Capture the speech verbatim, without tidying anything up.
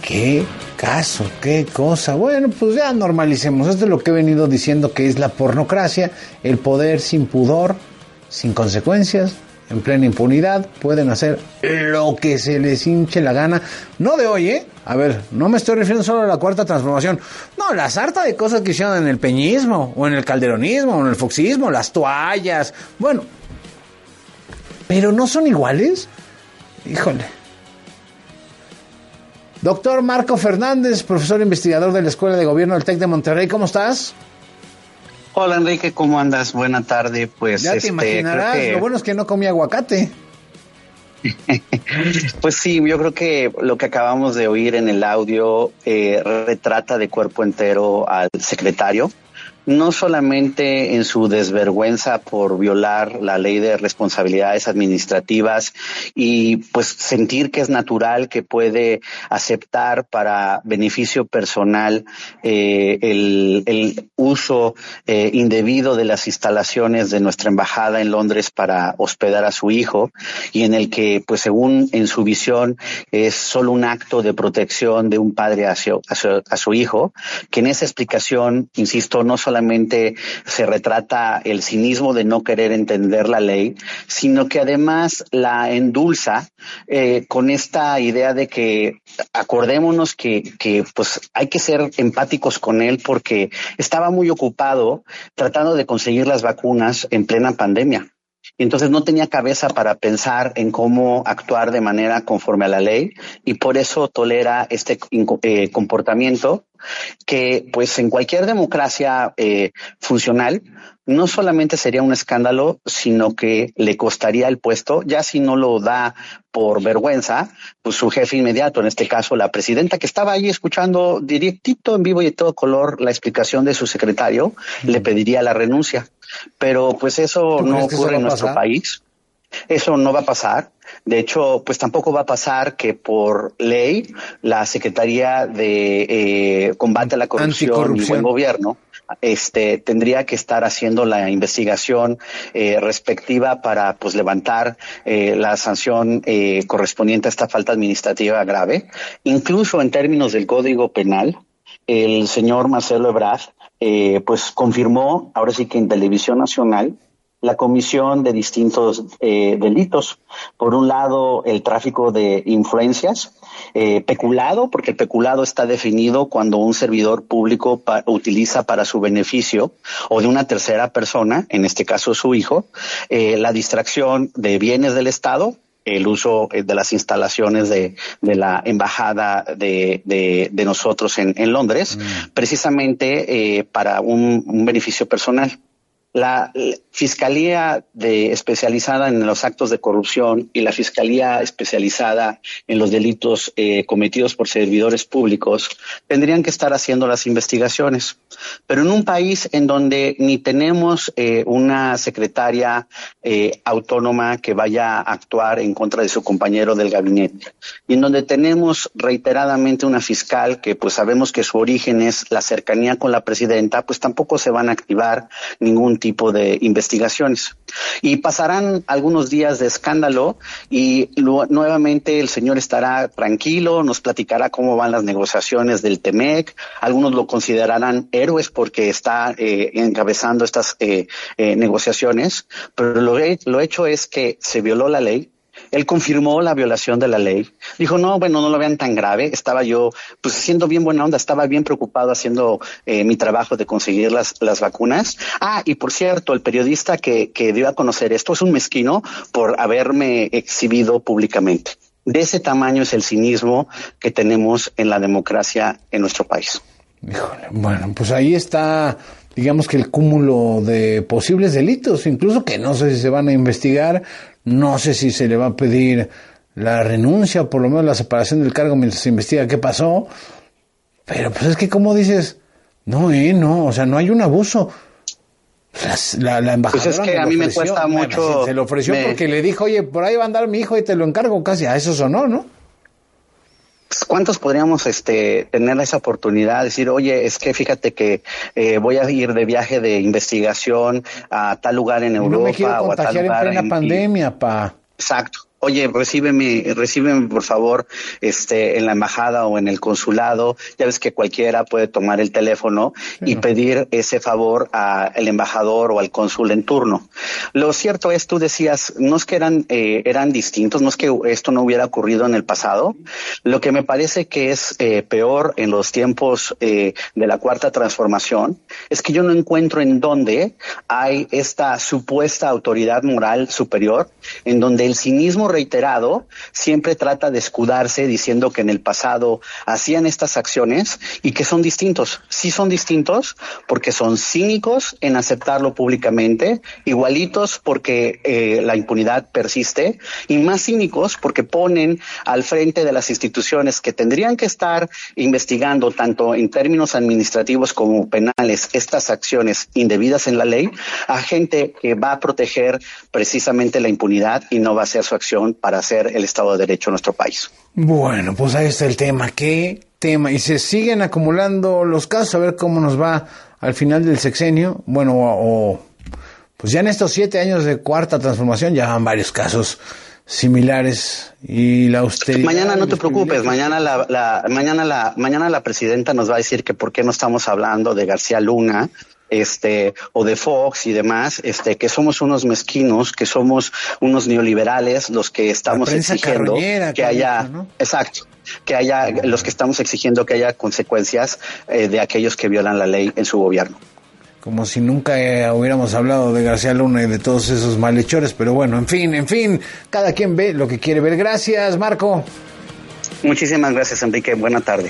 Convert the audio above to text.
¿Qué caso? ¿Qué cosa? Bueno, pues ya normalicemos. Esto es lo que he venido diciendo que es la pornocracia, el poder sin pudor, sin consecuencias, en plena impunidad, pueden hacer lo que se les hinche la gana. No de hoy, ¿eh? A ver, no me estoy refiriendo solo a la cuarta transformación. No, la sarta de cosas que hicieron en el peñismo, o en el calderonismo, o en el foxismo, las toallas. Bueno, ¿pero no son iguales? Híjole. Doctor Marco Fernández, profesor investigador de la Escuela de Gobierno del TEC de Monterrey, ¿cómo estás? Hola Enrique, ¿cómo andas? Buena tarde. Pues ya te este, imaginarás, creo que... lo bueno es que no comí aguacate. Pues sí, yo creo que lo que acabamos de oír en el audio eh, retrata de cuerpo entero al secretario. No solamente en su desvergüenza por violar la ley de responsabilidades administrativas y pues sentir que es natural que puede aceptar para beneficio personal eh, el, el uso eh, indebido de las instalaciones de nuestra embajada en Londres para hospedar a su hijo, y en el que pues según en su visión es solo un acto de protección de un padre a su, a su, a su hijo, que en esa explicación, insisto, no solamente solamente se retrata el cinismo de no querer entender la ley, sino que además la endulza eh, con esta idea de que acordémonos que, que pues hay que ser empáticos con él porque estaba muy ocupado tratando de conseguir las vacunas en plena pandemia. Entonces no tenía cabeza para pensar en cómo actuar de manera conforme a la ley, y por eso tolera este eh, comportamiento que pues en cualquier democracia eh, funcional no solamente sería un escándalo, sino que le costaría el puesto, ya si no lo da por vergüenza, pues su jefe inmediato, en este caso la presidenta, que estaba ahí escuchando directito en vivo y de todo color la explicación de su secretario, mm. le pediría la renuncia. Pero pues eso no ocurre en nuestro país. Eso no va a pasar. De hecho, pues tampoco va a pasar que por ley la Secretaría de eh, Combate a la Corrupción y Buen Gobierno este tendría que estar haciendo la investigación eh, respectiva para pues levantar eh, la sanción eh, correspondiente a esta falta administrativa grave. Incluso en términos del Código Penal, el señor Marcelo Ebrard eh, pues confirmó, ahora sí que en Televisión Nacional, la comisión de distintos eh, delitos. Por un lado, el tráfico de influencias, eh, peculado, porque el peculado está definido cuando un servidor público pa- utiliza para su beneficio o de una tercera persona, en este caso su hijo, eh, la distracción de bienes del Estado, el uso de las instalaciones de, de la embajada de, de, de nosotros en, en Londres, mm. precisamente eh, para un, un beneficio personal. La, la Fiscalía de, especializada en los actos de corrupción y la Fiscalía especializada en los delitos eh, cometidos por servidores públicos tendrían que estar haciendo las investigaciones. Pero en un país en donde ni tenemos eh, una secretaria eh, autónoma que vaya a actuar en contra de su compañero del gabinete, y en donde tenemos reiteradamente una fiscal que pues sabemos que su origen es la cercanía con la presidenta, pues tampoco se van a activar ningún tipo de investigaciones. Y pasarán algunos días de escándalo y lo, nuevamente el señor estará tranquilo, nos platicará cómo van las negociaciones del Temec. Algunos lo considerarán héroes porque está eh, encabezando estas eh, eh, negociaciones, pero lo, lo hecho es que se violó la ley. Él confirmó la violación de la ley. Dijo, no, bueno, no lo vean tan grave. Estaba yo, pues, siendo bien buena onda, estaba bien preocupado haciendo eh, mi trabajo de conseguir las, las vacunas. Ah, y por cierto, el periodista que, que dio a conocer esto es un mezquino por haberme exhibido públicamente. De ese tamaño es el cinismo que tenemos en la democracia en nuestro país. Híjole, bueno, pues ahí está, digamos que el cúmulo de posibles delitos, incluso que no sé si se van a investigar, no sé si se le va a pedir la renuncia o por lo menos la separación del cargo mientras se investiga qué pasó, pero pues es que como dices, no, eh, no, o sea, no hay un abuso. La, la, la embajadora pues es que a mí me cuesta mucho. Se lo ofreció me... porque le dijo, oye, por ahí va a andar mi hijo y te lo encargo casi, a eso sonó, ¿no? ¿Cuántos podríamos este tener esa oportunidad de decir, oye, es que fíjate que eh, voy a ir de viaje de investigación a tal lugar en Europa? No me quiero contagiar o a tal lugar en plena en, pandemia, pa. Exacto. oye, recíbeme, recíbeme por favor, este, en la embajada o en el consulado. Ya ves que cualquiera puede tomar el teléfono sí, y no. pedir ese favor al embajador o al cónsul en turno. Lo cierto es, tú decías, no es que eran, eh, eran distintos, no es que esto no hubiera ocurrido en el pasado. Lo que me parece que es eh, peor en los tiempos eh, de la Cuarta Transformación es que yo no encuentro en dónde hay esta supuesta autoridad moral superior, en donde el cinismo reiterado siempre trata de escudarse diciendo que en el pasado hacían estas acciones y que son distintos. Sí son distintos porque son cínicos en aceptarlo públicamente, igualitos porque eh, la impunidad persiste, y más cínicos porque ponen al frente de las instituciones que tendrían que estar investigando tanto en términos administrativos como penales estas acciones indebidas en la ley a gente que va a proteger precisamente la impunidad y no va a ser su acción para hacer el Estado de Derecho en nuestro país. Bueno, pues ahí está el tema. ¿Qué tema? Y se siguen acumulando los casos, a ver cómo nos va al final del sexenio. Bueno, o, o pues ya en estos siete años de Cuarta Transformación ya van varios casos similares y la austeridad. Mañana no te preocupes, mañana la, la, mañana la, mañana la presidenta nos va a decir que por qué no estamos hablando de García Luna, este, o de Fox y demás, este, que somos unos mezquinos, que somos unos neoliberales los que estamos exigiendo que haya, ¿no? Exacto, que haya, los que estamos exigiendo que haya consecuencias eh, de aquellos que violan la ley en su gobierno. Como si nunca eh, hubiéramos hablado de García Luna y de todos esos malhechores, pero bueno, en fin, en fin, cada quien ve lo que quiere ver. Gracias, Marco. Muchísimas gracias, Enrique. Buena tarde.